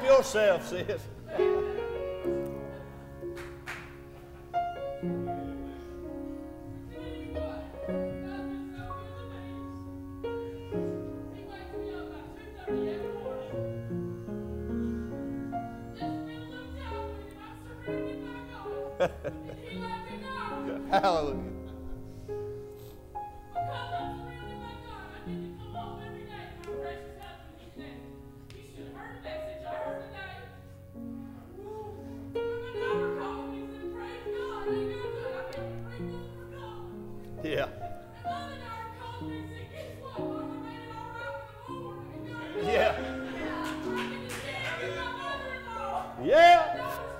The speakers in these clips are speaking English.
help yourself, sis. Hallelujah. Yeah. Yeah. Yeah.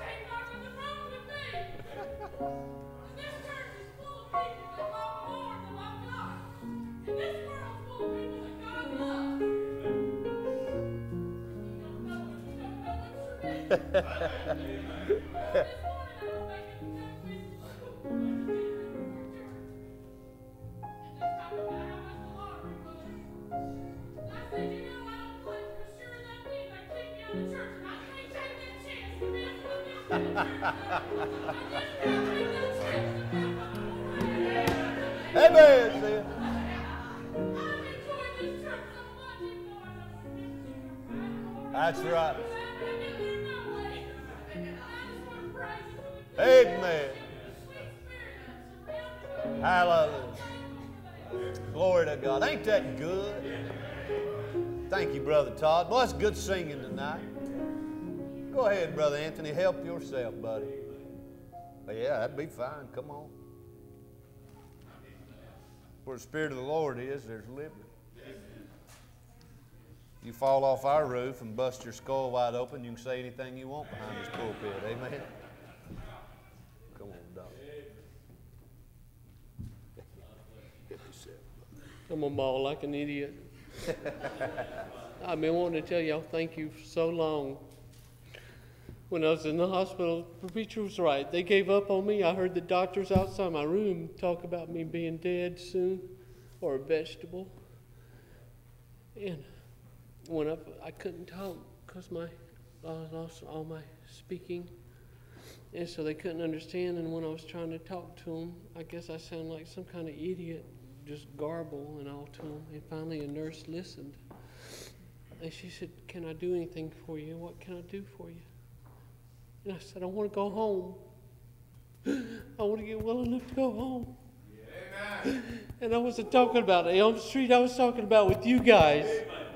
Amen, sis. That's right. Amen. Hallelujah. Glory to God. Ain't that good? Thank you, Brother Todd. Well, that's good singing tonight. Go ahead, Brother Anthony. Help yourself, buddy. But yeah, that'd be fine. Come on. Where the Spirit of the Lord is, there's liberty. You fall off our roof and bust your skull wide open, you can say anything you want behind this pulpit. Amen? Come on, Doc. I'm going to bawl like an idiot. I've been wanting to tell y'all thank you for so long. When I was in the hospital, the preacher was right. They gave up on me. I heard the doctors outside my room talk about me being dead soon or a vegetable. And when I couldn't talk because I lost all my speaking. And so they couldn't understand. And when I was trying to talk to them, I guess I sounded like some kind of idiot, just garble and all to them. And finally a nurse listened. And she said, "Can I do anything for you? What can I do for you?" And I said, "I want to go home. I want to get well enough to go home." Yeah, and I wasn't talking about Elm Street. I was talking about with you guys.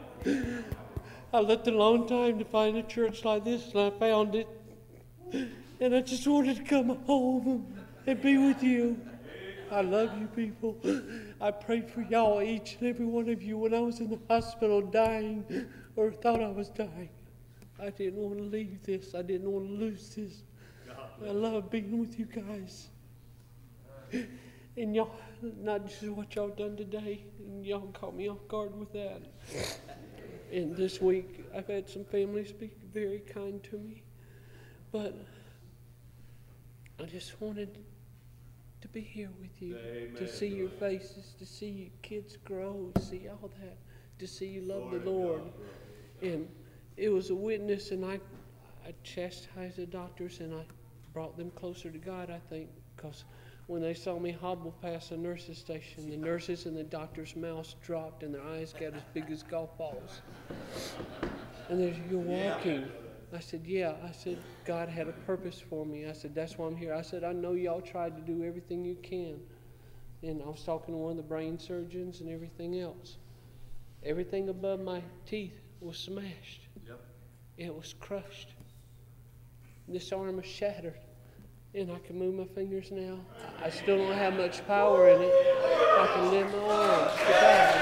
I looked a long time to find a church like this, and I found it. And I just wanted to come home and be with you. I love you people. I prayed for y'all, each and every one of you, when I was in the hospital dying or thought I was dying. I didn't want to leave this. I didn't want to lose this. I love being with you guys. And y'all, not just what y'all done today, and y'all caught me off guard with that. And this week, I've had some families be very kind to me. But I just wanted to be here with you, Amen. To see your faces, to see your kids grow, to see all that, to see you love the Lord. And it was a witness, and I chastised the doctors, and I brought them closer to God, I think, because when they saw me hobble past the nurse's station, the nurses and the doctors' mouths dropped, and their eyes got as big as golf balls. And they're, "You're walking." I said, "Yeah." I said, "God had a purpose for me." I said, "That's why I'm here." I said, "I know y'all tried to do everything you can." And I was talking to one of the brain surgeons and everything else. Everything above my teeth was smashed. Yep. It was crushed. This arm is shattered. And I can move my fingers now. I still don't have much power in it. I can lift my arms to God.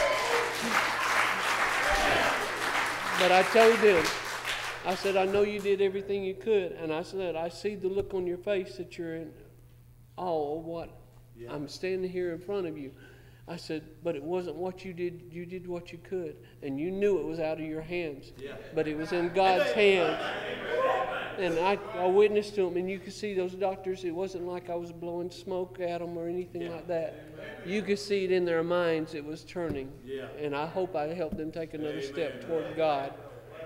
But I told them, I said, "I know you did everything you could." And I said, "I see the look on your face that you're in awe of what I'm standing here in front of you." I said, "But it wasn't what you did. You did what you could. And you knew it was out of your hands. But it was in God's hands." And I witnessed to them, and you could see those doctors. It wasn't like I was blowing smoke at them or anything like that. You could see it in their minds. It was turning. And I hope I helped them take another step toward God.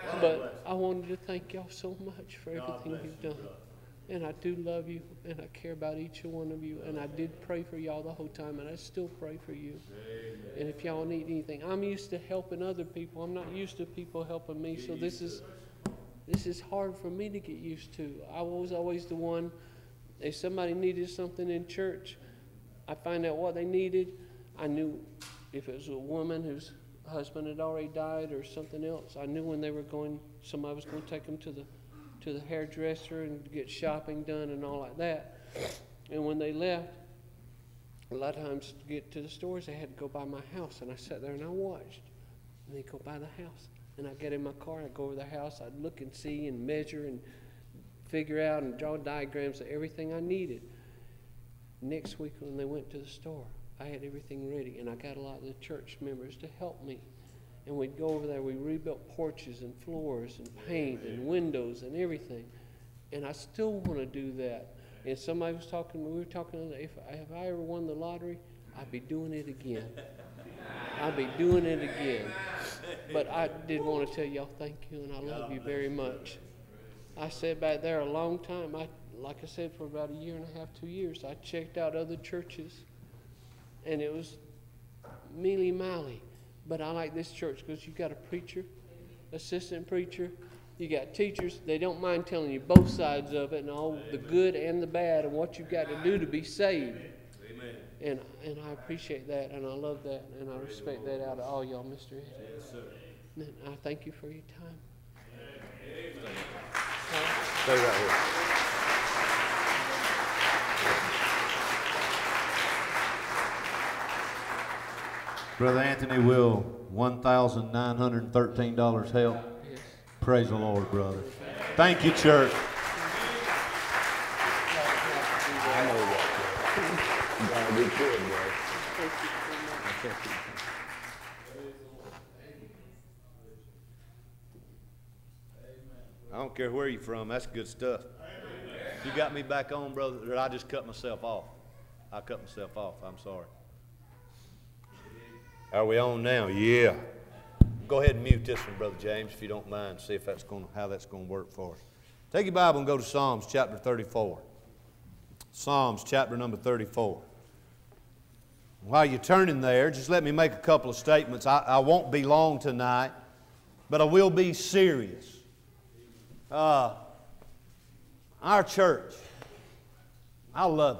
But I wanted to thank y'all so much for everything you've done. And I do love you, and I care about each one of you. And I did pray for y'all the whole time, and I still pray for you. And if y'all need anything, I'm used to helping other people. I'm not used to people helping me. So this is hard for me to get used to. I was always the one, if somebody needed something in church, I find out what they needed. I knew if it was a woman whose husband had already died or something else, I knew when they were going, somebody was going to take them to the hairdresser and get shopping done and all like that. And when they left, a lot of times to get to the stores, they had to go by my house. And I sat there and I watched. And they go by the house. And I get in my car, I'd go over the house, I'd look and see and measure and figure out and draw diagrams of everything I needed. Next week when they went to the store, I had everything ready, and I got a lot of the church members to help me. And we'd go over there, we rebuilt porches and floors and paint and windows and everything. And I still want to do that. And somebody was talking, we were talking, if I ever won the lottery, I'd be doing it again. I'd be doing it again. But I did want to tell y'all thank you, and I love you very much. I sat back there a long time. Like I said, for about 1.5 years, 2 years, I checked out other churches, and it was mealy-mouthy. But I like this church because you got a preacher, assistant preacher, you got teachers. They don't mind telling you both sides of it and all the good and the bad and what you've got to do to be saved. Amen. And I appreciate that, and I love that, and I respect that out of all y'all, Mr. Ed. Yes, sir. And I thank you for your time. Amen. Stay right here. Brother Anthony, will $1,913 help? Yes. Praise the Lord, brother. Thank you, church. I know that. God, we could, bro. I don't care where you're from. That's good stuff. You got me back on, brother, or I just cut myself off. I cut myself off. I'm sorry. Are we on now? Yeah. Go ahead and mute this one, Brother James, if you don't mind. See if how that's going to work for us. Take your Bible and go to Psalms chapter 34. Psalms chapter number 34. While you're turning there, just let me make a couple of statements. I won't be long tonight, but I will be serious. Our church, I love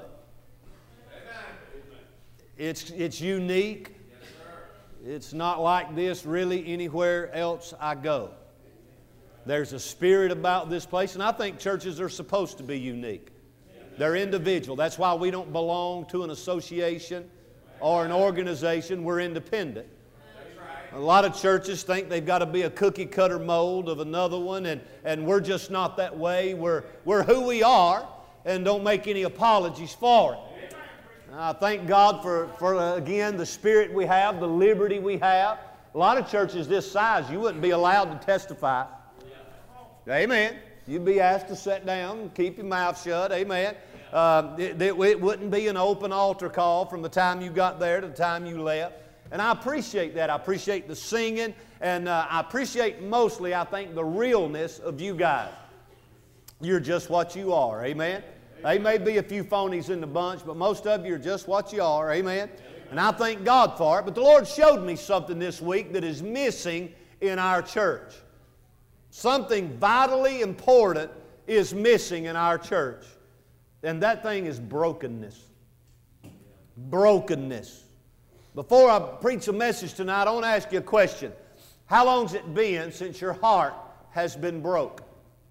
it. It's unique. It's not like this really anywhere else I go. There's a spirit about this place, and I think churches are supposed to be unique. They're individual. That's why we don't belong to an association or an organization. We're independent. A lot of churches think they've got to be a cookie-cutter mold of another one, and we're just not that way. We're who we are, and don't make any apologies for it. I thank God for again, the spirit we have, the liberty we have. A lot of churches this size, you wouldn't be allowed to testify. Amen. You'd be asked to sit down and keep your mouth shut. Amen. It wouldn't be an open altar call from the time you got there to the time you left. And I appreciate that. I appreciate the singing, and I appreciate mostly, I think, the realness of you guys. You're just what you are. Amen. There may be a few phonies in the bunch, but most of you are just what you are. Amen. And I thank God for it. But the Lord showed me something this week that is missing in our church. Something vitally important is missing in our church. And that thing is brokenness. Brokenness. Before I preach a message tonight, I want to ask you a question. How long's it been since your heart has been broke?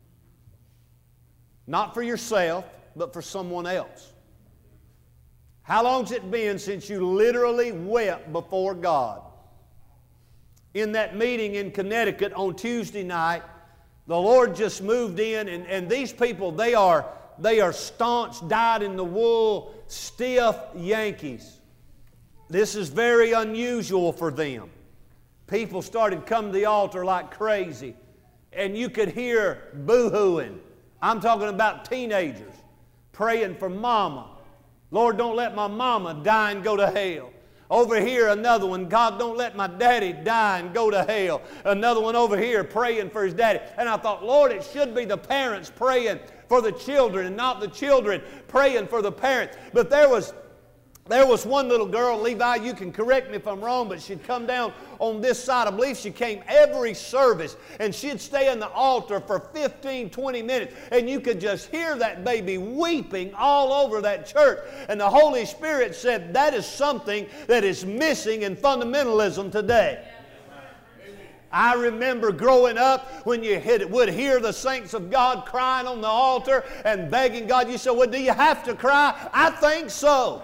Not for yourself, but for someone else. How long's it been since you literally wept before God? In that meeting in Connecticut on Tuesday night, the Lord just moved in, and these people, they are staunch, dyed-in-the-wool, stiff Yankees. This is very unusual for them. People started coming to the altar like crazy, and you could hear boo-hooing. I'm talking about teenagers praying for mama. Lord, don't let my mama die and go to hell. Over here, another one, God, don't let my daddy die and go to hell. Another one over here praying for his daddy. And I thought, Lord, it should be the parents praying for the children and not the children praying for the parents. But there was one little girl, Levi, you can correct me if I'm wrong, but she'd come down on this side. I believe she came every service, and she'd stay in the altar for 15, 20 minutes, and you could just hear that baby weeping all over that church. And the Holy Spirit said that is something that is missing in fundamentalism today. I remember growing up when you would hear the saints of God crying on the altar and begging God. You said, well, do you have to cry? I think so.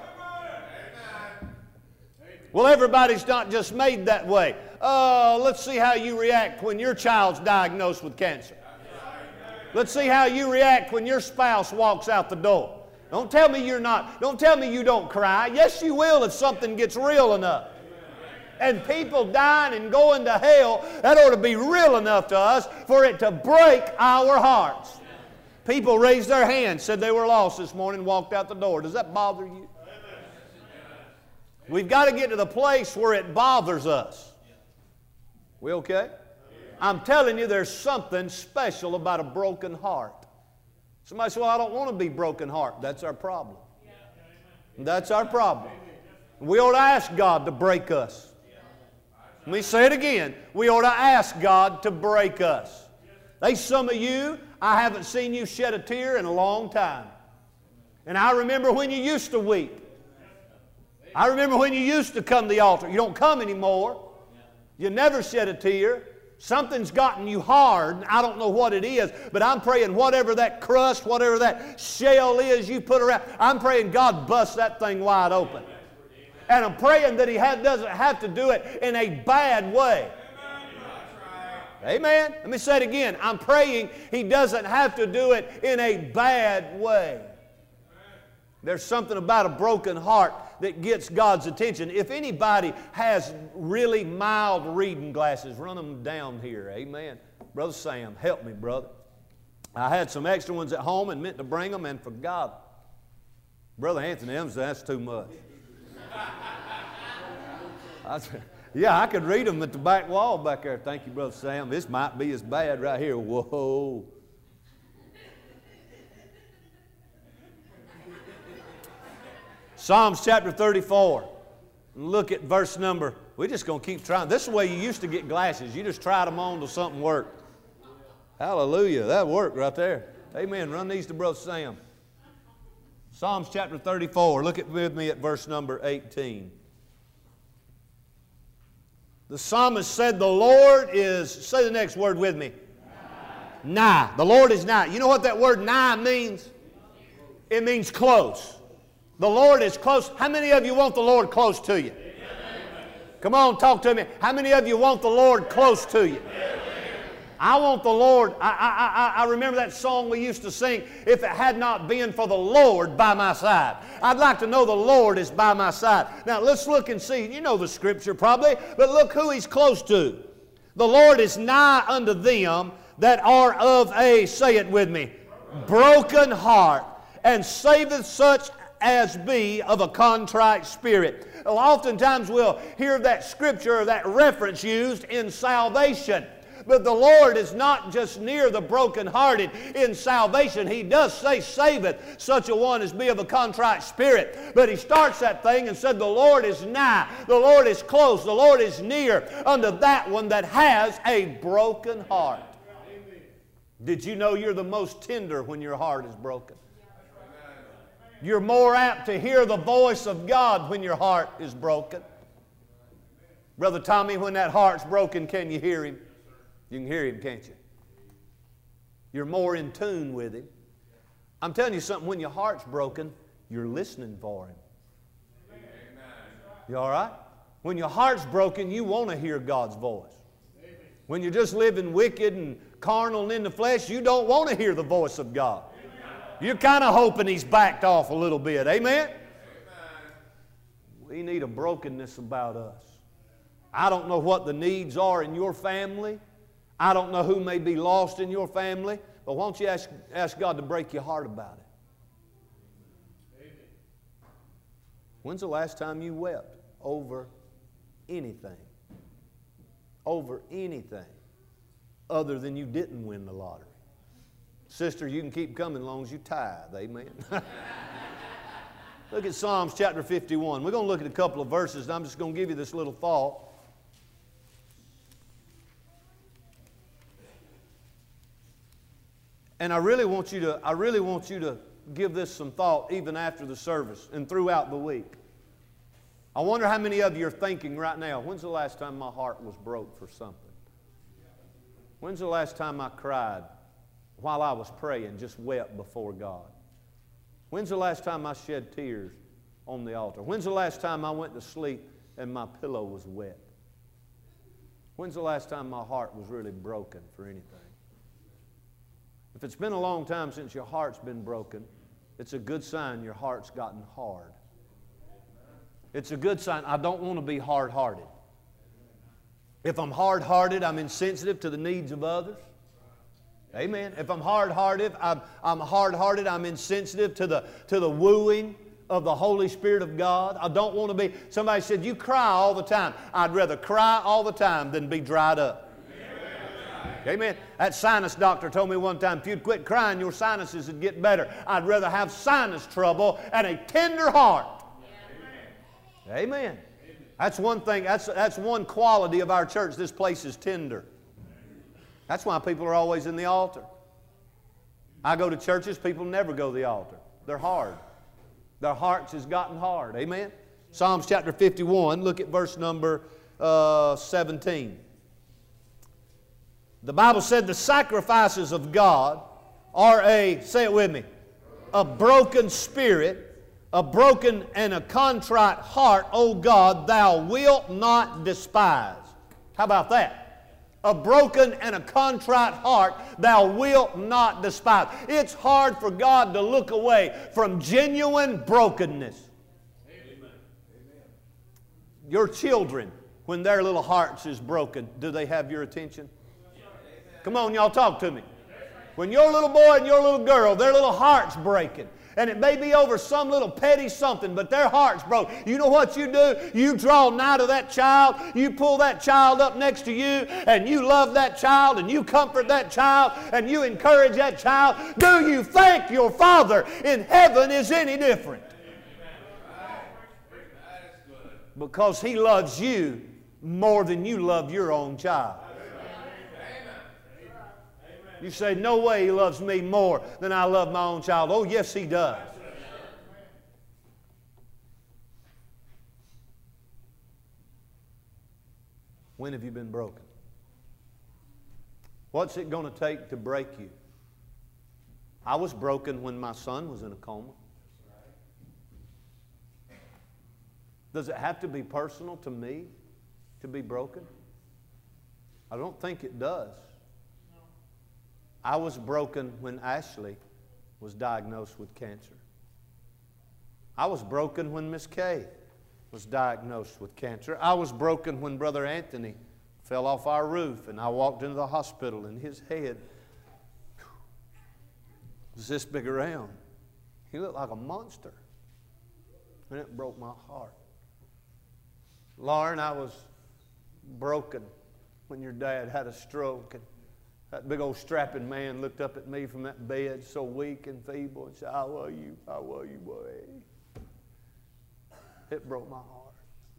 Well, everybody's not just made that way. Let's see how you react when your child's diagnosed with cancer. Let's see how you react when your spouse walks out the door. Don't tell me you're not. Don't tell me you don't cry. Yes, you will if something gets real enough. And people dying and going to hell, that ought to be real enough to us for it to break our hearts. People raised their hands, said they were lost this morning, and walked out the door. Does that bother you? We've got to get to the place where it bothers us. We okay? I'm telling you, there's something special about a broken heart. Somebody says, well, I don't want to be broken heart. That's our problem. That's our problem. We ought to ask God to break us. Let me say it again. We ought to ask God to break us. There's some of you, I haven't seen you shed a tear in a long time. And I remember when you used to weep. I remember when you used to come to the altar. You don't come anymore. You never shed a tear. Something's gotten you hard. I don't know what it is, but I'm praying whatever that crust, whatever that shell is you put around, I'm praying God busts that thing wide open. And I'm praying that He doesn't have to do it in a bad way. Amen. Let me say it again. I'm praying He doesn't have to do it in a bad way. There's something about a broken heart that gets God's attention. If anybody has really mild reading glasses, run them down here. Amen. Brother Sam, help me, brother. I had some extra ones at home and meant to bring them and forgot. Brother Anthony Evans, that's too much. Yeah, I could read them at the back wall back there. Thank you, Brother Sam. This might be as bad right here. Whoa. Psalms chapter 34. Look at verse number. We're just going to keep trying. This is the way you used to get glasses. You just tried them on until something worked. Hallelujah. That worked right there. Amen. Run these to Brother Sam. Psalms chapter 34. Look with me at verse number 18. The psalmist said, the Lord is, say the next word with me. Nigh. The Lord is nigh. You know what that word nigh means? It means close. The Lord is close. How many of you want the Lord close to you? Come on, talk to me. How many of you want the Lord close to you? I want the Lord. I remember that song we used to sing, if it had not been for the Lord by my side. I'd like to know the Lord is by my side. Now let's look and see. You know the scripture probably, but look who He's close to. The Lord is nigh unto them that are of a, say it with me, broken heart, and saveth such as be of a contrite spirit. Well, oftentimes we'll hear that scripture or that reference used in salvation. But the Lord is not just near the brokenhearted in salvation. He does say, saveth such a one as be of a contrite spirit. But He starts that thing and said, the Lord is nigh. The Lord is close. The Lord is near unto that one that has a broken heart. Did you know you're the most tender when your heart is broken? You're more apt to hear the voice of God when your heart is broken. Brother Tommy, when that heart's broken, can you hear Him? You can hear Him, can't you? You're more in tune with Him. I'm telling you something, when your heart's broken, you're listening for Him. You all right? When your heart's broken, you want to hear God's voice. When you're just living wicked and carnal and in the flesh, you don't want to hear the voice of God. You're kind of hoping He's backed off a little bit. Amen? We need a brokenness about us. I don't know what the needs are in your family. I don't know who may be lost in your family. But why don't you ask God to break your heart about it? When's the last time you wept? over anything. Over anything other than you didn't win the lottery. Sister, you can keep coming as long as you tithe. Amen. Look at Psalms chapter 51. We're going to look at a couple of verses, and I'm just going to give you this little thought. And I really want you to give this some thought even after the service and throughout the week. I wonder how many of you are thinking right now, when's the last time my heart was broke for something? When's the last time I cried while I was praying, just wept before God? When's the last time I shed tears on the altar? When's the last time I went to sleep and my pillow was wet? When's the last time my heart was really broken for anything? If it's been a long time since your heart's been broken, it's a good sign your heart's gotten hard. It's a good sign. I don't want to be hard-hearted. If I'm hard-hearted, I'm insensitive to the needs of others. Amen. If I'm hard-hearted, I'm insensitive to the wooing of the Holy Spirit of God. I don't want to be. Somebody said, you cry all the time. I'd rather cry all the time than be dried up. Amen. That sinus doctor told me one time, if you'd quit crying, your sinuses would get better. I'd rather have sinus trouble and a tender heart. Amen. Amen. That's one thing. That's one quality of our church. This place is tender. That's why people are always in the altar. I go to churches, people never go to the altar. They're hard. Their hearts has gotten hard. Amen. Psalms chapter 51, look at verse number 17. The Bible said the sacrifices of God are say it with me, a broken spirit, a broken and a contrite heart, O God, thou wilt not despise. How about that? A broken and a contrite heart thou wilt not despise. It's hard for God to look away from genuine brokenness. Amen. Your children, when their little hearts is broken, do they have your attention? Come on, y'all, talk to me. When your little boy and your little girl, their little heart's breaking, and it may be over some little petty something, but their heart's broke. You know what you do? You draw nigh to that child, you pull that child up next to you, and you love that child, and you comfort that child, and you encourage that child. Do you think your Father in heaven is any different? Because He loves you more than you love your own child. You say, no way He loves me more than I love my own child. Oh, yes, He does. When have you been broken? What's it going to take to break you? I was broken when my son was in a coma. Does it have to be personal to me to be broken? I don't think it does. I was broken when Ashley was diagnosed with cancer. I was broken when Miss Kay was diagnosed with cancer. I was broken when Brother Anthony fell off our roof and I walked into the hospital and his head was this big around. He looked like a monster. And it broke my heart. Lauren, I was broken when your dad had a stroke and that big old strapping man looked up at me from that bed, so weak and feeble, and said, I love you, boy. It broke my heart.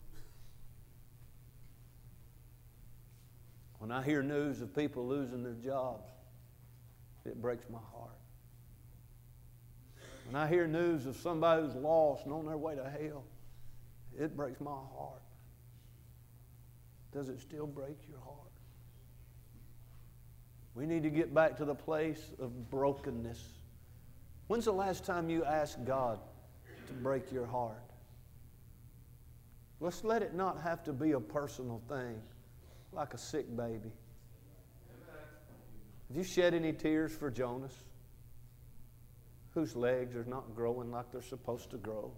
When I hear news of people losing their jobs, it breaks my heart. When I hear news of somebody who's lost and on their way to hell, it breaks my heart. Does it still break your heart? We need to get back to the place of brokenness. When's the last time you asked God to break your heart? Let's let it not have to be a personal thing, like a sick baby. Have you shed any tears for Jonas, whose legs are not growing like they're supposed to grow?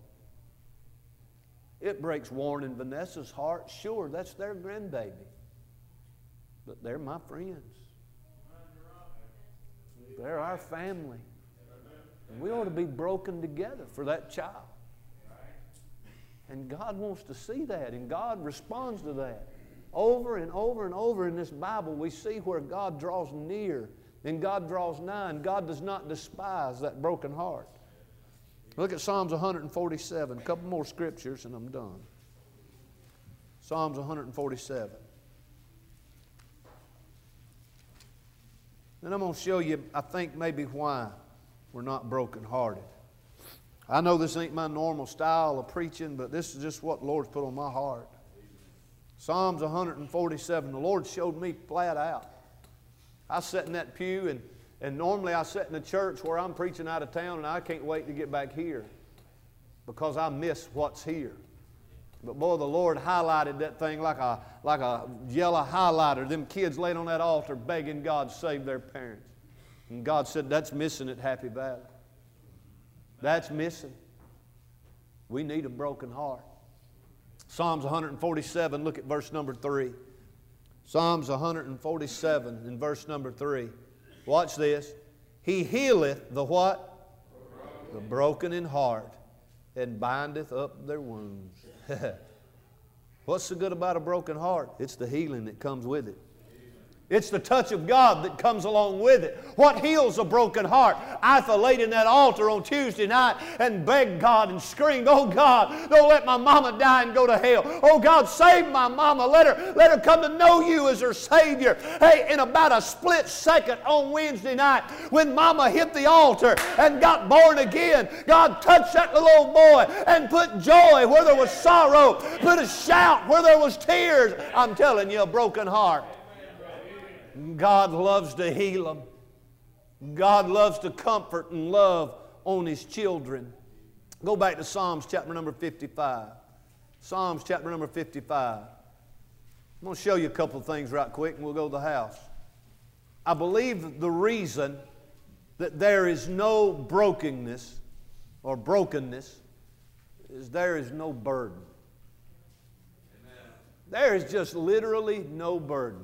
It breaks Warren and Vanessa's heart. Sure, that's their grandbaby. But they're my friends. They're our family. And we ought to be broken together for that child. And God wants to see that, and God responds to that. Over and over and over in this Bible, we see where God draws near and God draws nigh, and God does not despise that broken heart. Look at Psalms 147. A couple more scriptures and I'm done. Psalms 147. Then I'm going to show you, I think, maybe why we're not brokenhearted. I know this ain't my normal style of preaching, but this is just what the Lord's put on my heart. Psalms 147. The Lord showed me flat out. I sat in that pew, and normally I sit in the church where I'm preaching out of town, and I can't wait to get back here because I miss what's here. But boy, the Lord highlighted that thing like a yellow highlighter. Them kids laid on that altar begging God to save their parents. And God said, that's missing at Happy Valley. That's missing. We need a broken heart. Psalms 147, look at verse number 3. Psalms 147 in verse number 3. Watch this. He healeth the what? The broken in heart, and bindeth up their wounds. What's so good about a broken heart? It's the healing that comes with it. It's the touch of God that comes along with it. What heals a broken heart? I laid in that altar on Tuesday night and begged God and screamed, oh God, don't let my mama die and go to hell. Oh God, save my mama. Let her come to know you as her Savior. Hey, in about a split second on Wednesday night, when mama hit the altar and got born again, God touched that little old boy and put joy where there was sorrow, put a shout where there was tears. I'm telling you, a broken heart. God loves to heal them. God loves to comfort and love on His children. Go back to Psalms chapter number 55. Psalms chapter number 55. I'm going to show you a couple of things right quick and we'll go to the house. I believe the reason that there is no brokenness is there is no burden. There is just literally no burden.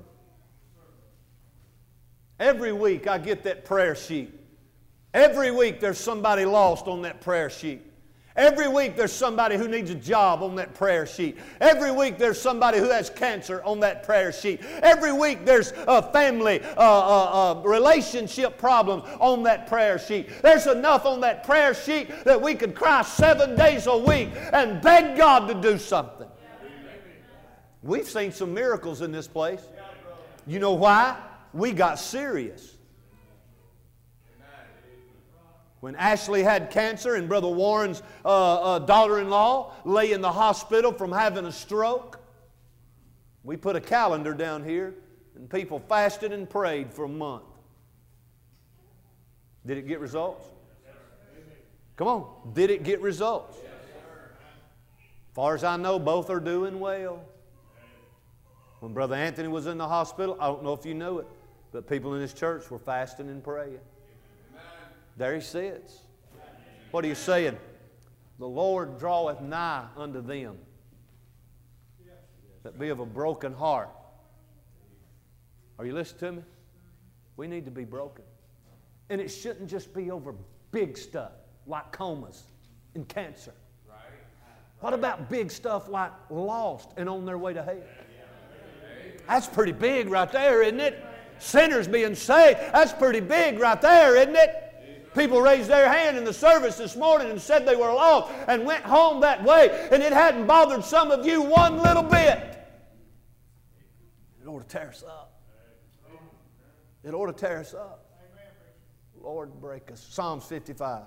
Every week I get that prayer sheet. Every week there's somebody lost on that prayer sheet. Every week there's somebody who needs a job on that prayer sheet. Every week there's somebody who has cancer on that prayer sheet. Every week there's a family relationship problems on that prayer sheet. There's enough on that prayer sheet that we could cry 7 days a week and beg God to do something. We've seen some miracles in this place. You know why? We got serious. When Ashley had cancer and Brother Warren's daughter-in-law lay in the hospital from having a stroke, we put a calendar down here and people fasted and prayed for a month. Did it get results? Come on. Did it get results? As far as I know, both are doing well. When Brother Anthony was in the hospital, I don't know if you knew it, but people in this church were fasting and praying. There he sits. What are you saying? The Lord draweth nigh unto them that be of a broken heart. Are you listening to me? We need to be broken. And it shouldn't just be over big stuff like comas and cancer. What about big stuff like lost and on their way to hell? That's pretty big right there, isn't it? Sinners being saved, that's pretty big right there, isn't it? People raised their hand in the service this morning and said they were lost and went home that way, and it hadn't bothered some of you one little bit. It ought to tear us up. It ought to tear us up. Lord, break us. Psalms 55.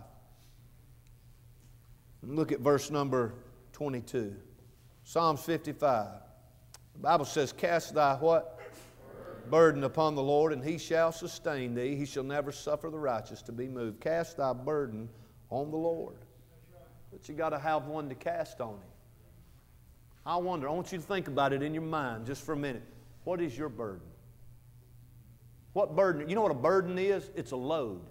Look at verse number 22. Psalms 55. The Bible says, cast thy what? Burden upon the Lord, and He shall sustain thee. He shall never suffer the righteous to be moved. Cast thy burden on the Lord. But you got to have one to cast on Him. I wonder, I want you to think about it in your mind just for a minute. What is your burden? What burden? You know what a burden is? It's a load.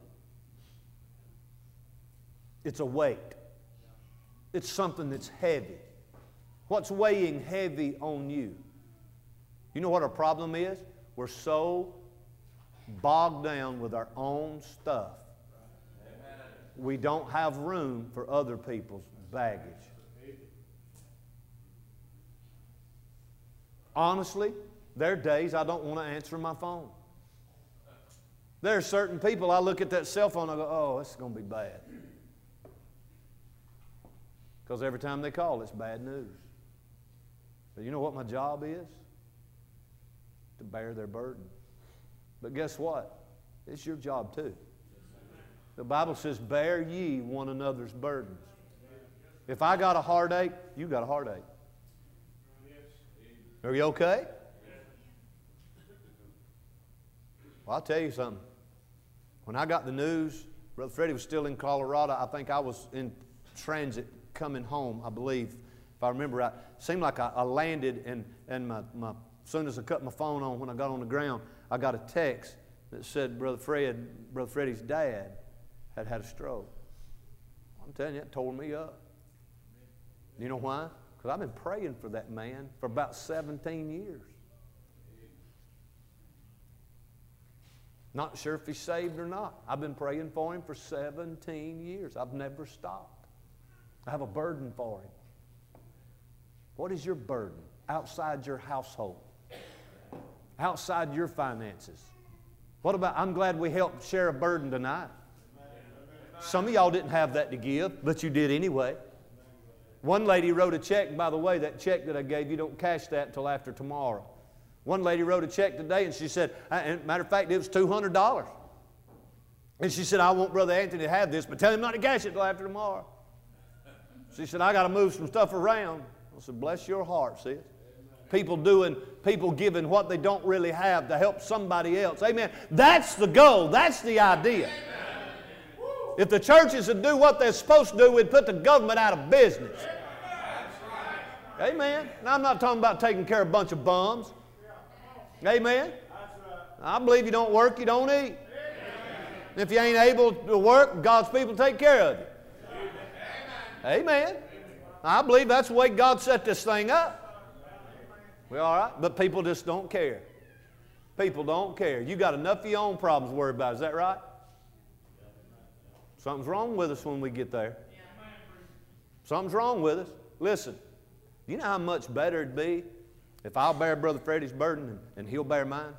It's a weight. It's something that's heavy. What's weighing heavy on you? You know what our problem is? We're so bogged down with our own stuff. We don't have room for other people's baggage. Honestly, there are days I don't want to answer my phone. There are certain people, I look at that cell phone, I go, oh, this is going to be bad. Because every time they call, it's bad news. But you know what my job is? To bear their burden. But guess what? It's your job too. The Bible says, bear ye one another's burdens. If I got a heartache, you got a heartache. Are you okay? Well, I'll tell you something. When I got the news, Brother Freddie was still in Colorado. I think I was in transit coming home, I believe, if I remember right. It seemed like I landed, and as soon as I cut my phone on, when I got on the ground, I got a text that said Brother Freddie's dad had had a stroke. I'm telling you, it tore me up. You know why? Because I've been praying for that man for about 17 years. Not sure if he's saved or not. I've been praying for him for 17 years. I've never stopped. I have a burden for him. What is your burden outside your household? Outside your finances? What about, I'm glad we helped share a burden tonight. Some of y'all didn't have that to give, but you did anyway. One lady wrote a check, by the way, that check that I gave you, don't cash that until after tomorrow. One lady wrote a check today and she said, and matter of fact, it was $200. And she said, I want Brother Anthony to have this, but tell him not to cash it until after tomorrow. She said, I got to move some stuff around. I said, bless your heart, sis. People giving what they don't really have to help somebody else. Amen. That's the goal. That's the idea. If the churches would do what they're supposed to do, we'd put the government out of business. Amen. Now, I'm not talking about taking care of a bunch of bums. Amen. I believe you don't work, you don't eat. And if you ain't able to work, God's people take care of you. Amen. I believe that's the way God set this thing up. We all right? But people just don't care. People don't care. You got enough of your own problems to worry about. Is that right? Something's wrong with us when we get there. Something's wrong with us. Listen, do you know how much better it'd be if I'll bear Brother Freddie's burden and he'll bear mine?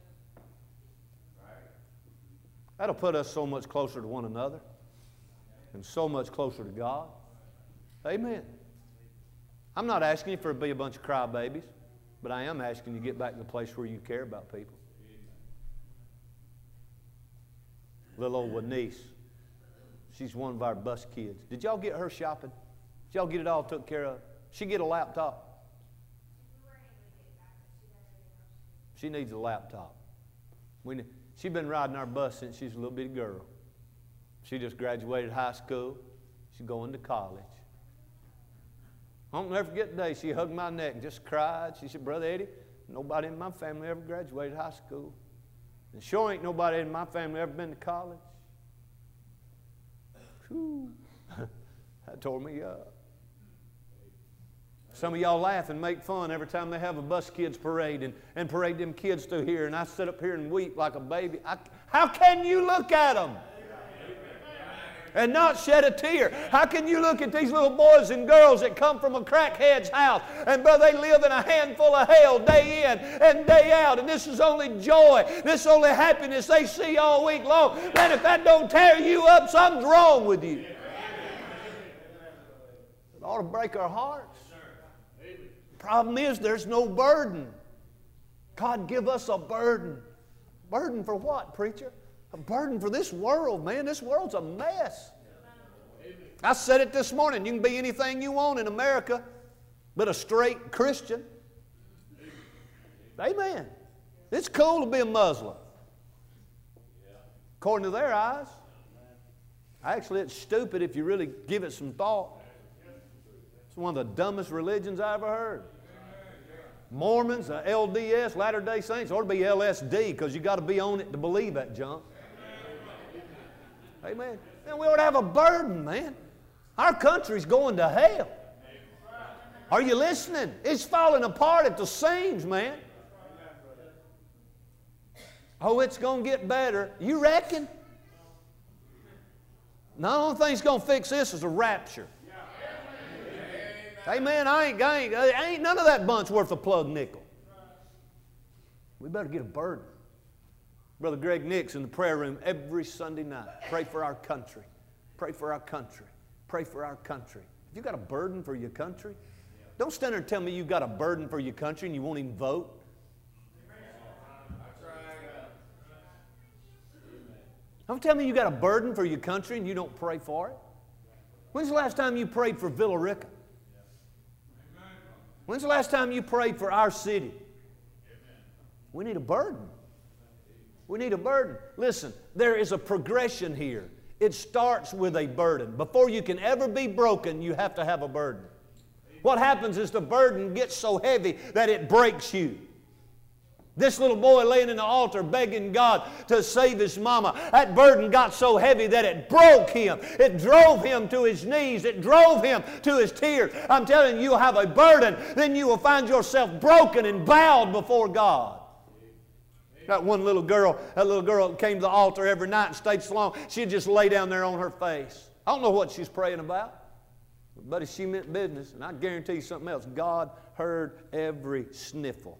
That'll put us so much closer to one another and so much closer to God. Amen. I'm not asking you for to be a bunch of crybabies, but I am asking you to get back to the place where you care about people. Little old Wanice. She's one of our bus kids. Did y'all get her shopping? Did y'all get it all took care of? She get a laptop? She needs a laptop. She's been riding our bus since she's a little bitty girl. She just graduated high school. She's going to college. I won't never forget the day she hugged my neck and just cried. She said, Brother Eddie, nobody in my family ever graduated high school. And sure ain't nobody in my family ever been to college. Whew. That tore me up. Some of y'all laugh and make fun every time they have a bus kids parade and parade them kids through here, and I sit up here and weep like a baby. How can you look at them and not shed a tear? How can you look at these little boys and girls that come from a crackhead's house and, brother, they live in a handful of hell day in and day out, and this is only joy, this is only happiness they see all week long. Man, if that don't tear you up, something's wrong with you. It ought to break our hearts. Problem is, there's no burden. God, give us a burden. Burden for what, preacher? A burden for this world, man. This world's a mess. I said it this morning. You can be anything you want in America, but a straight Christian. Amen. It's cool to be a Muslim. According to their eyes. Actually, it's stupid if you really give it some thought. It's one of the dumbest religions I ever heard. Mormons, LDS, Latter-day Saints, ought to be LSD because you got to be on it to believe that junk. Amen. Man, we ought to have a burden, man. Our country's going to hell. Are you listening? It's falling apart at the seams, man. Oh, it's going to get better. You reckon? The only thing that's going to fix this is a rapture. Amen. I ain't none of that bunch worth a plug nickel. We better get a burden. Brother Greg Nix in the prayer room every Sunday night. Pray for our country. Pray for our country. Pray for our country. Have you got a burden for your country? Don't stand there and tell me you've got a burden for your country and you won't even vote. Don't tell me you got a burden for your country and you don't pray for it. When's the last time you prayed for Villa Rica? When's the last time you prayed for our city? We need a burden. We need a burden. Listen, there is a progression here. It starts with a burden. Before you can ever be broken, you have to have a burden. What happens is the burden gets so heavy that it breaks you. This little boy laying in the altar begging God to save his mama, that burden got so heavy that it broke him. It drove him to his knees. It drove him to his tears. I'm telling you, you'll have a burden, then you will find yourself broken and bowed before God. Got one little girl, that little girl came to the altar every night and stayed so long, she'd just lay down there on her face. I don't know what she's praying about, but she meant business, and I guarantee you something else. God heard every sniffle.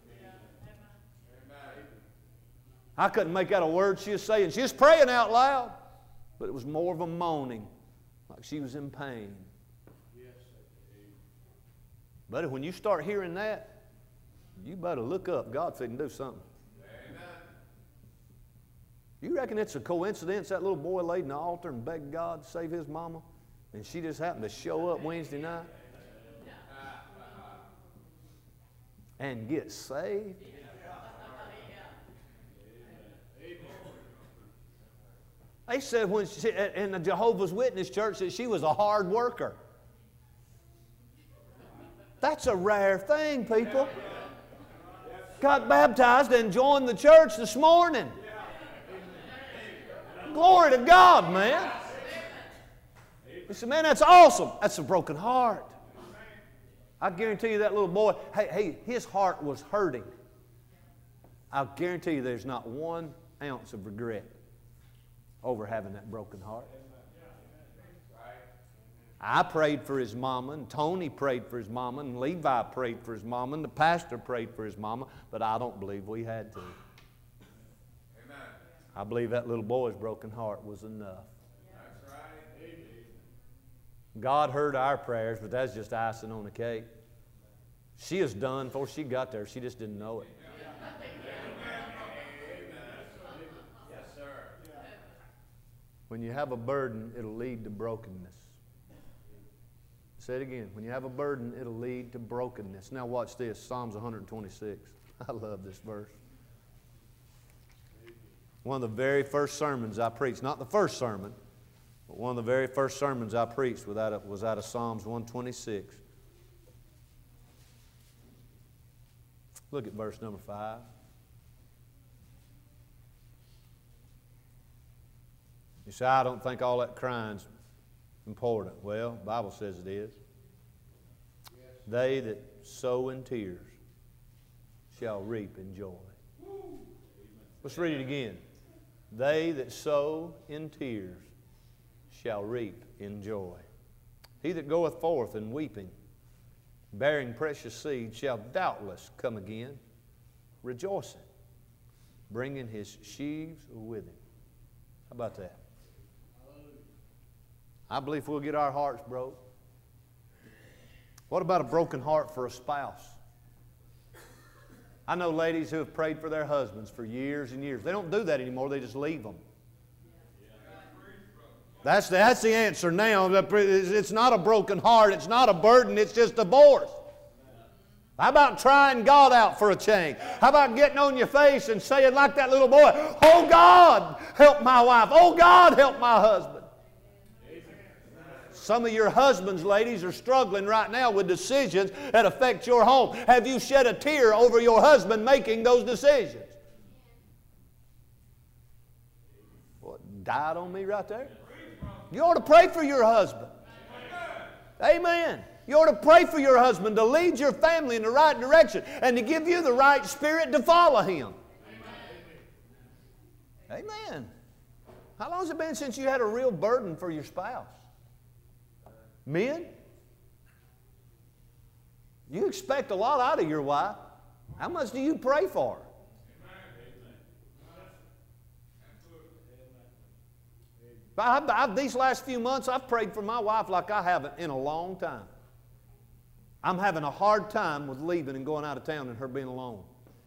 I couldn't make out a word she was saying. She was praying out loud, but it was more of a moaning, like she was in pain. But when you start hearing that, you better look up. God said, do something. You reckon it's a coincidence that little boy laid in the altar and begged God to save his mama, and she just happened to show up Wednesday night and get saved? They said when she, in the Jehovah's Witness church that she was a hard worker. That's a rare thing, people. Got baptized and joined the church this morning. Glory to God, man. You say, man, that's awesome. That's a broken heart. I guarantee you that little boy, hey, his heart was hurting. I guarantee you there's not 1 ounce of regret over having that broken heart. I prayed for his mama, and Tony prayed for his mama, and Levi prayed for his mama, and the pastor prayed for his mama, but I don't believe we had to. I believe that little boy's broken heart was enough. God heard our prayers, but that's just icing on the cake. She was done before she got there. She just didn't know it. When you have a burden, it'll lead to brokenness. Say it again. When you have a burden, it'll lead to brokenness. Now watch this. Psalms 126. I love this verse. One of the very first sermons I preached, not the first sermon, but one of the very first sermons I preached was out of Psalms 126. Look at verse number 5. You say, I don't think all that crying's important. Well, the Bible says it is. They that sow in tears shall reap in joy. Let's read it again. They that sow in tears shall reap in joy. He that goeth forth in weeping, bearing precious seed, shall doubtless come again, rejoicing, bringing his sheaves with him. How about that? I believe we'll get our hearts broke. What about a broken heart for a spouse? I know ladies who have prayed for their husbands for years and years. They don't do that anymore. They just leave them. That's the answer now. It's not a broken heart. It's not a burden. It's just divorce. How about trying God out for a change? How about getting on your face and saying like that little boy, oh God, help my wife. Oh God, help my husband. Some of your husbands, ladies, are struggling right now with decisions that affect your home. Have you shed a tear over your husband making those decisions? What, died on me right there? You ought to pray for your husband. Amen. You ought to pray for your husband to lead your family in the right direction and to give you the right spirit to follow him. Amen. How long has it been since you had a real burden for your spouse? Men, you expect a lot out of your wife. How much do you pray for her? These last few months, I've prayed for my wife like I haven't in a long time. I'm having a hard time with leaving and going out of town and her being alone.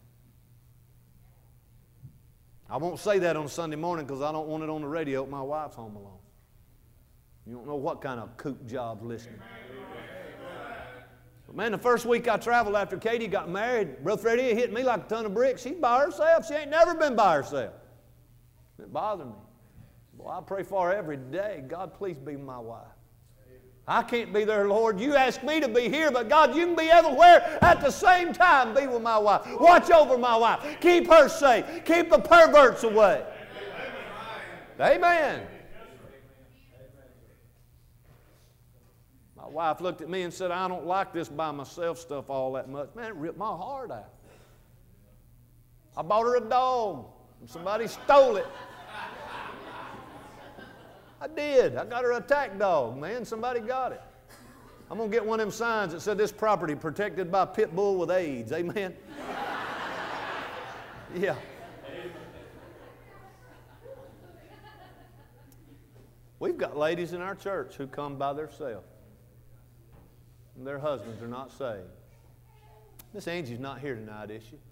I won't say that on a Sunday morning because I don't want it on the radio if my wife's home alone. You don't know what kind of coop job's listening. But man, the first week I traveled after Katie got married, Brother Freddie, it hit me like a ton of bricks. She's by herself. She ain't never been by herself. It bothered me. Boy, I pray for her every day. God, please be my wife. I can't be there, Lord. You asked me to be here, but God, you can be everywhere at the same time. Be with my wife. Watch over my wife. Keep her safe. Keep the perverts away. Amen. My wife looked at me and said, I don't like this by myself stuff all that much. Man, it ripped my heart out. I bought her a dog, and somebody stole it. I did. I got her an attack dog, man. Somebody got it. I'm going to get one of them signs that said this property protected by pit bull with AIDS. Amen? Yeah. We've got ladies in our church who come by themselves. And their husbands are not saved. Miss Angie's not here tonight, is she?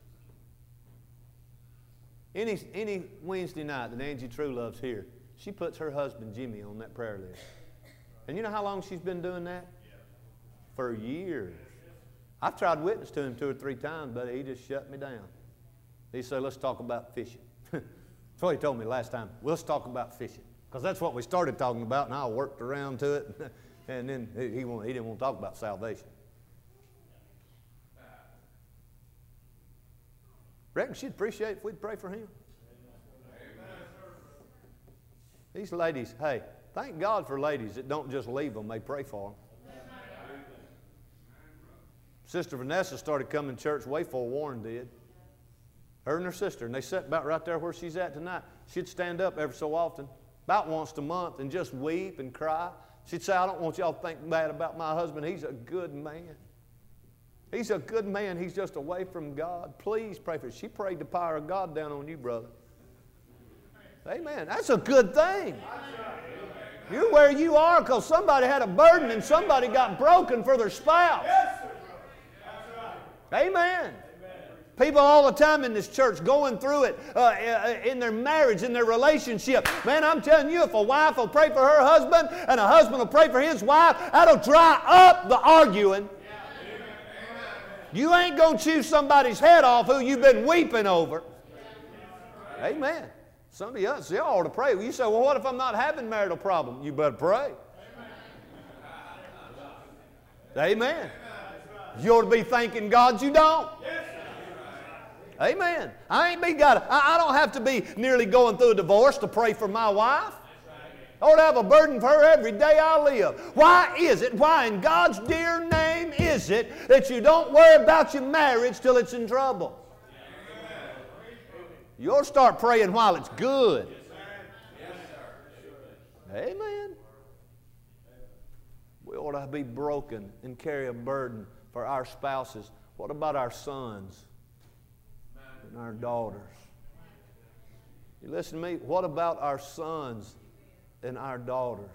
Any Wednesday night that Angie Truelove's here, she puts her husband Jimmy on that prayer list. And you know how long she's been doing that? For years. I've tried to witness to him 2 or 3 times, but he just shut me down. He said, let's talk about fishing. That's what he told me last time. Let's talk about fishing. Because that's what we started talking about, and I worked around to it. And then he didn't want to talk about salvation. Reckon she'd appreciate it if we'd pray for him. These ladies, hey, thank God for ladies that don't just leave them, they pray for them. Sister Vanessa started coming to church way before Warren did. Her and her sister, and they sat about right there where she's at tonight. She'd stand up every so often, about once a month, and just weep and cry. She'd say, I don't want y'all to think bad about my husband. He's a good man. He's a good man. He's just away from God. Please pray for him. She prayed the power of God down on you, brother. Amen. That's a good thing. You're where you are because somebody had a burden and somebody got broken for their spouse. Amen. People all the time in this church going through it in their marriage, in their relationship. Man, I'm telling you, if a wife will pray for her husband and a husband will pray for his wife, that'll dry up the arguing. You ain't going to chew somebody's head off who you've been weeping over. Amen. Some of y'all ought to pray. You say, well, what if I'm not having marital problem? You better pray. Amen. You ought to be thanking God you don't. Amen. I don't have to be nearly going through a divorce to pray for my wife. I ought to have a burden for her every day I live. Why in God's dear name is it that you don't worry about your marriage till it's in trouble? You ought to start praying while it's good. Amen. We ought to be broken and carry a burden for our spouses. What about our sons and our daughters? You listen to me? What about our sons and our daughters?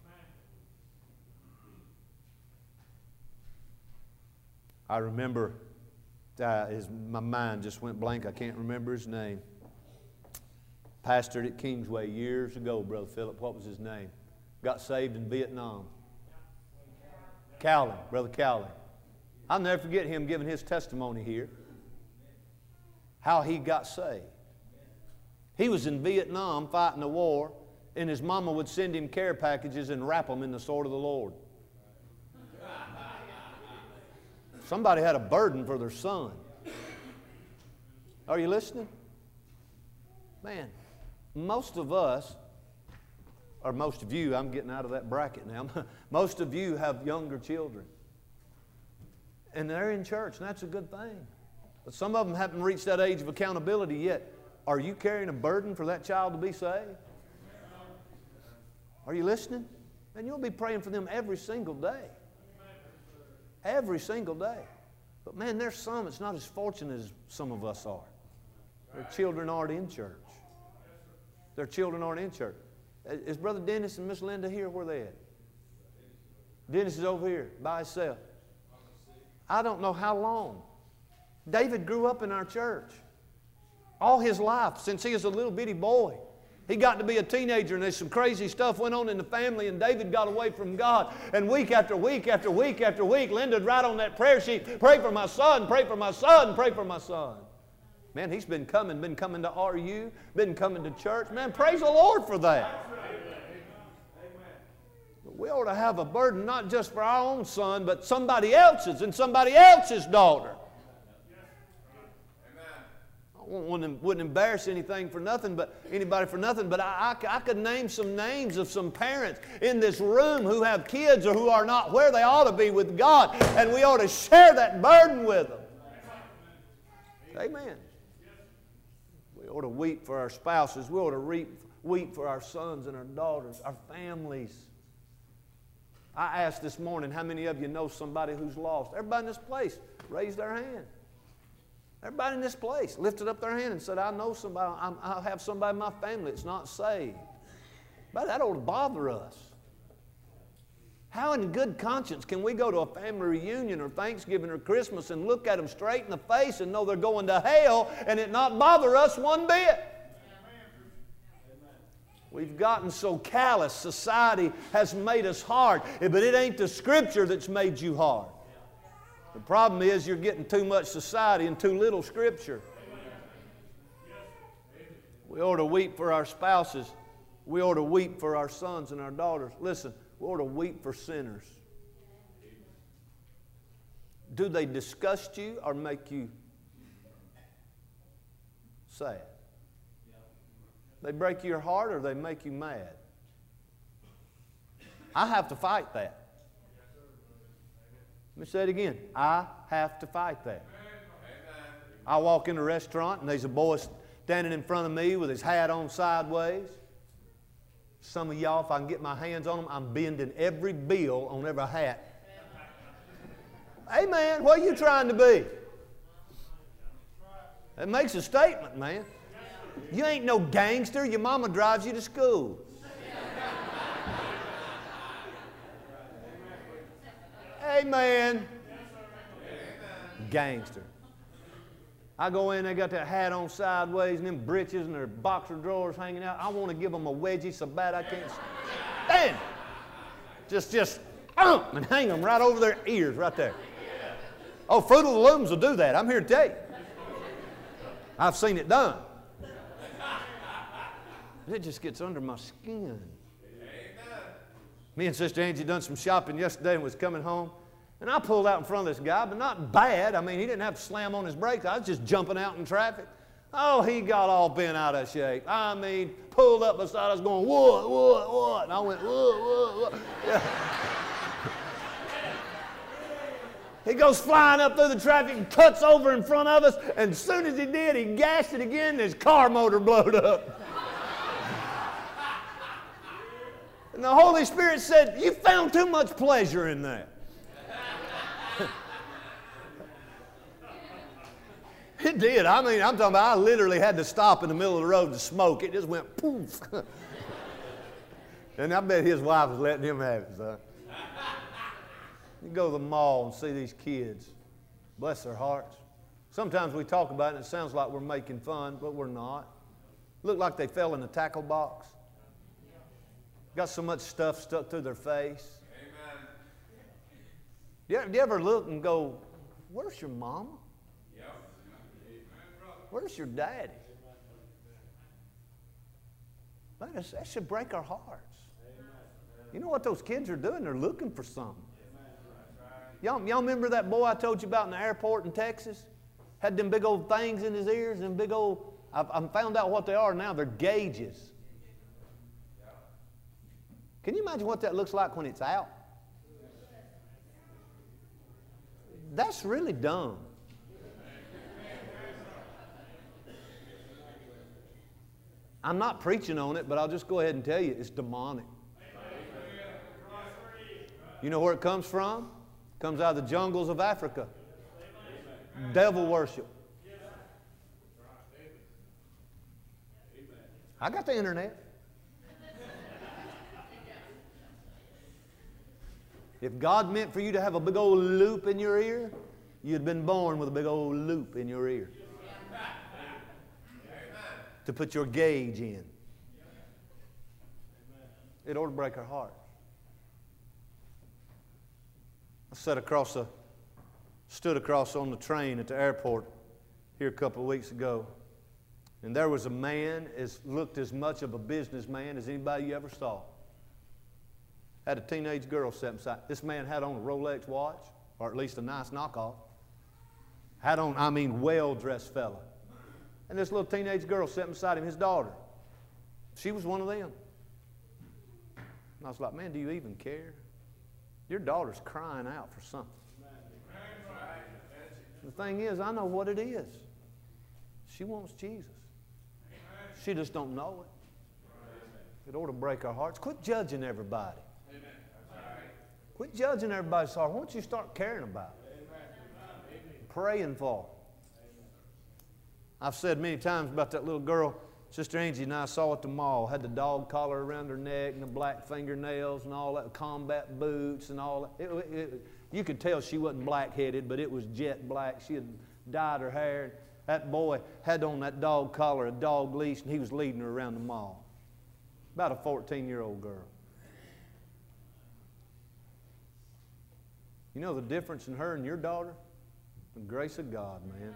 I remember, my mind just went blank. I can't remember his name. Pastored at Kingsway years ago, Brother Philip. What was his name? Got saved in Vietnam. Cowley, Brother Cowley. I'll never forget him giving his testimony here. How he got saved. He was in Vietnam fighting the war, and his mama would send him care packages and wrap them in the sword of the Lord. Somebody had a burden for their son. Are you listening? Man, most of us, or most of you, I'm getting out of that bracket now, most of you have younger children. And they're in church, and that's a good thing. But some of them haven't reached that age of accountability yet. Are you carrying a burden for that child to be saved? Are you listening? And you'll be praying for them every single day. Every single day. But man, there's some that's not as fortunate as some of us are. Their children aren't in church. Their children aren't in church. Is Brother Dennis and Miss Linda here? Where they at? Dennis is over here by himself. I don't know how long. David grew up in our church. All his life, since he was a little bitty boy. He got to be a teenager, and there's some crazy stuff went on in the family, and David got away from God. And week after week after week after week, Linda would write on that prayer sheet, pray for my son, pray for my son, pray for my son. Man, he's been coming to RU, been coming to church. Man, praise the Lord for that. But we ought to have a burden not just for our own son, but somebody else's and somebody else's daughter. Wouldn't embarrass anybody for nothing, but I could name some names of some parents in this room who have kids or who are not where they ought to be with God, and we ought to share that burden with them. Amen. We ought to weep for our spouses. We ought to weep for our sons and our daughters, our families. I asked this morning, how many of you know somebody who's lost? Everybody in this place raised their hand. Everybody in this place lifted up their hand and said, I know somebody, I have somebody in my family that's not saved. But that ought to bother us. How in good conscience can we go to a family reunion or Thanksgiving or Christmas and look at them straight in the face and know they're going to hell and it not bother us one bit? We've gotten so callous. Society has made us hard. But it ain't the Scripture that's made you hard. The problem is you're getting too much society and too little Scripture. We ought to weep for our spouses. We ought to weep for our sons and our daughters. Listen, we ought to weep for sinners. Do they disgust you or make you sad? They break your heart or they make you mad? I have to fight that. Let me say it again. I have to fight that. I walk in a restaurant and there's a boy standing in front of me with his hat on sideways. Some of y'all, if I can get my hands on them, I'm bending every bill on every hat. Hey man, what are you trying to be? It makes a statement, man. You ain't no gangster. Your mama drives you to school. Amen. Gangster. I go in, they got that hat on sideways and them breeches and their boxer drawers hanging out. I want to give them a wedgie so bad I can't stand. Just and hang them right over their ears right there. Oh, Fruit of the Looms will do that. I'm here to tell you. I've seen it done. It just gets under my skin. Me and Sister Angie done some shopping yesterday and was coming home. And I pulled out in front of this guy, but not bad. I mean, he didn't have to slam on his brakes. I was just jumping out in traffic. Oh, he got all bent out of shape. I mean, pulled up beside us going, what? And I went, what? Yeah. He goes flying up through the traffic and cuts over in front of us. And as soon as he did, he gashed it again and his car motor blowed up. And the Holy Spirit said, you found too much pleasure in that. It did. I mean, I'm talking about I literally had to stop in the middle of the road to smoke. It just went poof. And I bet his wife was letting him have it, son. You go to the mall and see these kids. Bless their hearts. Sometimes we talk about it and it sounds like we're making fun, but we're not. Look like they fell in the tackle box. Got so much stuff stuck through their face. Amen. Do you ever look and go, where's your mama? Where's your daddy? That should break our hearts. You know what those kids are doing? They're looking for something. Y'all remember that boy I told you about in the airport in Texas? Had them big old things in his ears and big old, I've found out what they are now. They're gauges. Can you imagine what that looks like when it's out? That's really dumb. I'm not preaching on it, but I'll just go ahead and tell you it's demonic. You know where it comes from? It comes out of the jungles of Africa. Devil worship. I got the internet. If God meant for you to have a big old loop in your ear, you'd been born with a big old loop in your ear to put your gauge in. It ought to break our heart. I stood across on the train at the airport here a couple of weeks ago, and there was a man looked as much of a businessman as anybody you ever saw. Had a teenage girl sitting beside. This man had on a Rolex watch, or at least a nice knockoff. Had on, well-dressed fella. And this little teenage girl sitting beside him, his daughter. She was one of them. And I was like, man, do you even care? Your daughter's crying out for something. The thing is, I know what it is. She wants Jesus. She just don't know it. It ought to break our hearts. Quit judging everybody. Quit judging everybody's heart. Why don't you start caring about it? Praying for them. I've said many times about that little girl, Sister Angie and I saw at the mall, had the dog collar around her neck and the black fingernails and all that, combat boots and all that. You could tell she wasn't black-headed, but it was jet black. She had dyed her hair. That boy had on that dog collar, a dog leash, and he was leading her around the mall. About a 14-year-old girl. You know the difference in her and your daughter? The grace of God, man.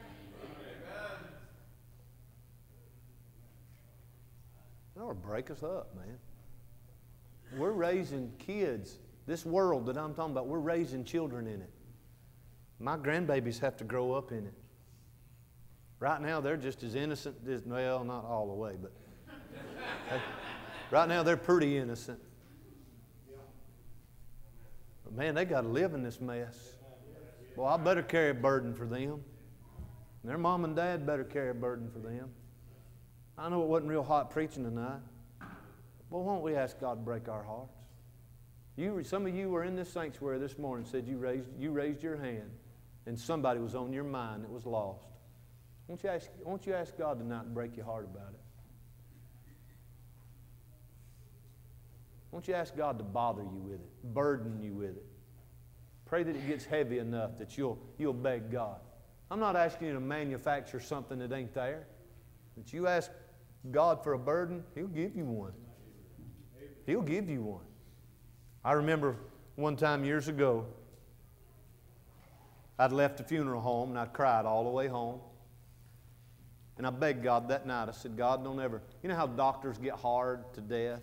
It ought to break us up, man. We're raising kids. This world that I'm talking about, we're raising children in it. My grandbabies have to grow up in it. Right now, they're just as innocent as, well, not all the way, but right now they're pretty innocent. But man, they got to live in this mess. Well, I better carry a burden for them. And their mom and dad better carry a burden for them. I know it wasn't real hot preaching tonight. Well, why don't we ask God to break our hearts? Some of you were in this sanctuary this morning and said you raised your hand and somebody was on your mind that was lost. Won't you ask God tonight to break your heart about it? Won't you ask God to bother you with it, burden you with it? Pray that it gets heavy enough that you'll beg God. I'm not asking you to manufacture something that ain't there. That you ask God for a burden, He'll give you one. He'll give you one. I remember one time years ago, I'd left the funeral home and I'd cried all the way home. And I begged God that night, I said, God, don't ever, you know how doctors get hard to death?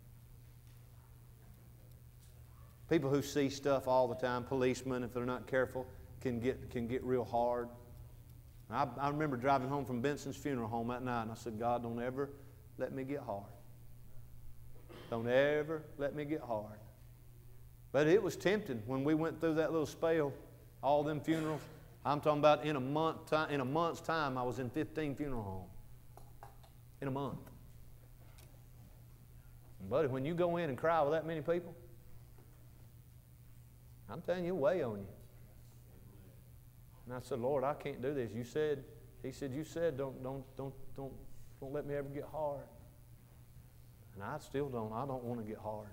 People who see stuff all the time, policemen, if they're not careful, can get real hard. And I remember driving home from Benson's funeral home that night, and I said, God, don't ever let me get hard. Don't ever let me get hard. But it was tempting when we went through that little spell, all them funerals. I'm talking about in a month's time, I was in 15 funeral homes. In a month. And buddy, when you go in and cry with that many people, I'm telling you, weigh on you. And I said, Lord, I can't do this. He said, you said, don't let me ever get hard. And I still don't. I don't want to get hard.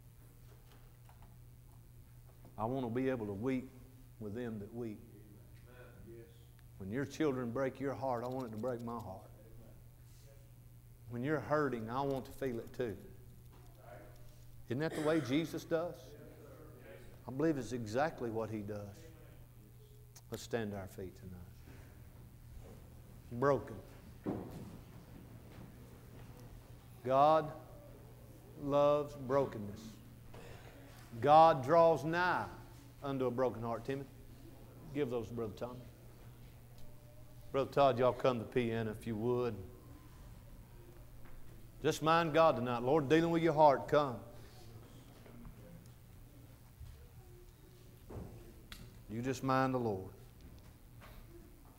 I want to be able to weep with them that weep. When your children break your heart, I want it to break my heart. When you're hurting, I want to feel it too. Isn't that the way Jesus does? I believe it's exactly what He does. Let's stand to our feet tonight. Broken. God loves brokenness. God draws nigh unto a broken heart. Timothy, give those to Brother Tommy. Brother Todd, y'all come to the piano if you would. Just mind God tonight. Lord, dealing with your heart, come. You just mind the Lord.